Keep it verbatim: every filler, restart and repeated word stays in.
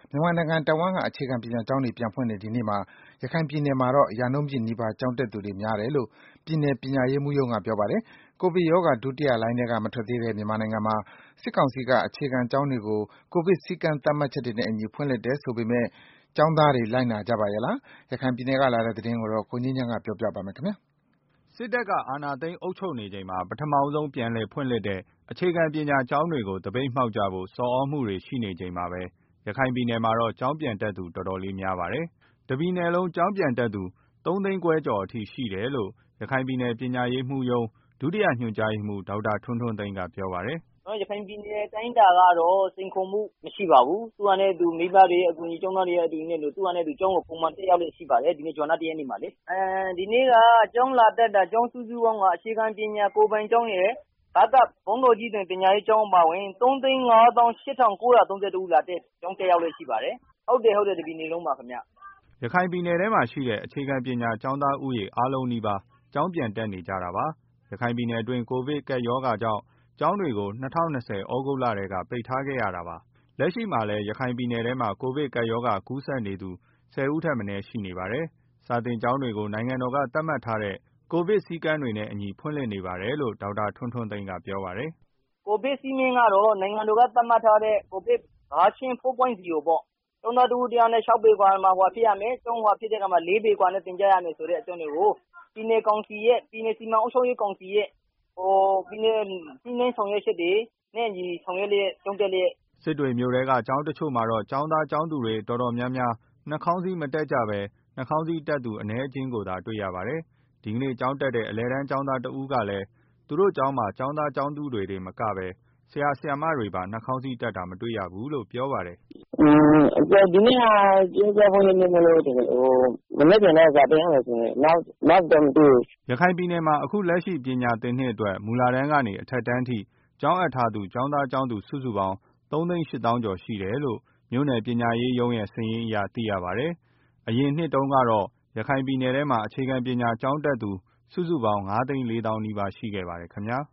မြန်မာနိုင်ငံတဝန်းက အခြေခံပညာကျောင်းတွေ ပြန်ဖွင့်တဲ့ ဒီနေ့မှာ ရခိုင်ပြည်နယ်မှာတော့ ရာနှုန်းပြည့်နီးပါး ကျောင်းတက်သူတွေများတယ်လို့ ပြည်နယ်ပညာရေးမှူးရုံးက ပြောပါတယ်။ ကိုဗစ်ရောဂါ ဒုတိယလှိုင်းထဲက မထွက်သေးတဲ့ မြန်မာနိုင်ငံမှာ စစ်ကောင်စီက အခြေခံကျောင်းတွေကို ကိုဗစ်စည်းကမ်းသတ်မှတ်ချက်တွေနဲ့အညီ ဖွင့်လှစ်တယ်ဆိုပေမယ့် ကျောင်းသားတွေ လိုက်နာကြပါရဲ့လား။ ရခိုင်ပြည်နယ်ကလာတဲ့သတင်းကို ကိုငြိမ်းချမ်းက ပြောပြပါမယ်။စစ်တပ်က အာဏာသိမ်း အုပ်ချုပ်နေချိန်မှာ ပထမဆုံး ပြန်လည်ဖွင့်လှစ်တဲ့ အခြေခံပညာကျောင်းတွေကို သပိတ်မှောက်ကြဖို့ ဆော်သြမှုတွေ ရှိနေချိန်မှာပဲ ရခိုင်ပြည်နယ်မှာတော့ ကျောင်းပြန်တက်သူ တော်တော်လေးများပါတယ်။ တပြည်နယ်လုံး ကျောင်းပြန်တက်သူ သုံးသိန်းခွဲကျော်အထိ ရှိတယ်လို့ ရခိုင်ပြည်နယ် ပညာရေးမှူးရုံး ဒုတိယညွှန်ကြားရေးမှူး ဒေါက်တာထွန်းထွန်းသိန်းက ပြောပါတယ်။ “ရခိုင်ပြည်နယ်အတိုင်းအတာကတော့ စိန်ခေါ်မှုမရှိပါဘူး။ သူ့ဟာနဲ့သူ မိဘတွေရဲ့အကူအညီ ကျောင်းသားတွေရဲ့အကူအညီနဲ့ သူ့ဟာနဲ့သူ ကျောင်းကိုပုံမှန်တက်ရောက်လေ့ရှိပါတယ်။ ဒီနေ့ဇွန်လ ၁ ရက်နေ့မှာလေ။ ဒီနေ့က ကျောင်းလာတက်တာ ကျောင်းစုစုပေါင်းက အခြေခံပညာကိုယ်ပိုင်ကျောင်းရယ် ဘက ဘုန်းတော်ကြီးသင်ပညာရေးကျောင်းအပါအဝင် သုံးသိန်းငါးသောင်း ရှစ်ထောင်ကိုးရာ သုံးဆယ်တစ်ဦး လာတက် ကျောင်းတက်ရောက်လေ့ရှိပါတယ်။ ဟုတ်တယ်ဟုတ်တယ် တပြည်နယ်လုံးပါခင်ဗျ။ ” ရခိုင်ပြည်နယ်ထဲမှာရှိတဲ့ အခြေခံပညာကျောင်းသားဦးရေ အားလုံးနီးပါး ကျောင်းပြန်တက်နေကြတာပါ။ ရခိုင်ပြည်နယ်အတွင်း ကိုဗစ်ကပ်ရောဂါကြောင့် ကျောင်းတွေကို ၂၀၂၀ သြဂုတ်လထဲက ပိတ်ထားခဲ့ရတာပါ။ လက်ရှိမှာလည်း ရခိုင်ပြည်နယ်ထဲမှာ ကိုဗစ်ကပ်ရောဂါ ကူးစက်နေသူ ဆယ်ဦးထက်မနည်း ရှိနေပါတယ်။ စာသင်ကျောင်းတွေကို နိုင်ငံတော်က သတ်မှတ်ထားတဲ့ ကိုဗစ်စည်းကမ်းတွေနဲ့အညီ ဖွင့်လှစ်နေပါတယ်လို့ ဒေါက်တာထွန်းထွန်းသိန်းက ပြောပါတယ်။ “ကိုဗစ်စည်းမျဉ်းကတော့ နိုင်ငံတော်က သတ်မှတ်ထားတဲ့ ကိုဗစ် Version ၄.၀ ပေါ့။ ကျောင်းသားတစ်ဦးတစ်ယောက်နဲ့ ၆ ပေအကွာမှာဖြစ်ရမယ်။ ကျောင်းဖြစ်တဲ့အခါမှာ လေးပေအကွာနဲ့ သင်ကြရမယ်ဆိုတဲ့အကြောင်းတွေကို ပြည်နယ်ကောင်စီရဲ့ ပြည်နယ်စီမံအုပ်ချုပ်ရေးကောင်စီရဲ့ ပြည်နယ်ညှိနှိုင်းဆောင်ရွက်ချက်တွေနဲ့အညီ ဆောင်ရွက်လျက် ကျောင်းတက်လျက်။ ” စစ်တွေမြို့ထဲက ကျောင်းတချို့မှာတော့ ကျောင်းသား၊ ကျောင်းသူတွေ တော်တော်များများ နှာခေါင်းစည်းမတပ်ကြဘဲ နှာခေါင်းစည်းတပ်သူ အနည်းအကျဉ်းကိုသာ တွေ့ရပါတယ်။ ဒီကနေ့ ကျောင်းတက်တဲ့ အလယ်တန်းကျောင်းသားတစ်ဦးကလည်း သူတို့ကျောင်းမှာ ကျောင်းသားကျောင်းသူတွေတင်မကဘဲ ဆရာ၊ ဆရာမတွေပါ နှာခေါင်းစည်းတပ်တာ မတွေ့ရဘူးလို့ ပြောပါတယ်။ “ဒီနေ့က ကျောင်းစဖွင့်တဲ့နေ့မို့လို့ မနက်ဖြန်တော့ စာသင်ရမယ်ထင်တယ်။ နောက်တော့မသိဘူး။ ” ရခိုင်ပြည်နယ်မှာ အခုလက်ရှိ ပညာသင်နှစ်အတွက် မူလတန်းကနေ အထက်တန်းအထိ ကျောင်းအပ်ထားသူ ကျောင်းသားကျောင်းသူ စုစုပေါင်း သုံးသိန်း ရှစ်သောင်းကျော်ရှိတယ်လို့ မြို့နယ်ပညာရေးမှူးရုံးရဲ့ စာရင်းအရ သိရပါတယ်။ အရင်နှစ်တုန်းကတော့ ရခိုင်ပြည်နယ်ထဲမှာ အခြေခံပညာကျောင်းတက်သူ စုစုပေါင်း ငါးသိန်း လေးသောင်းနီးပါး ရှိခဲ့ပါတယ်ခင်ဗျာ။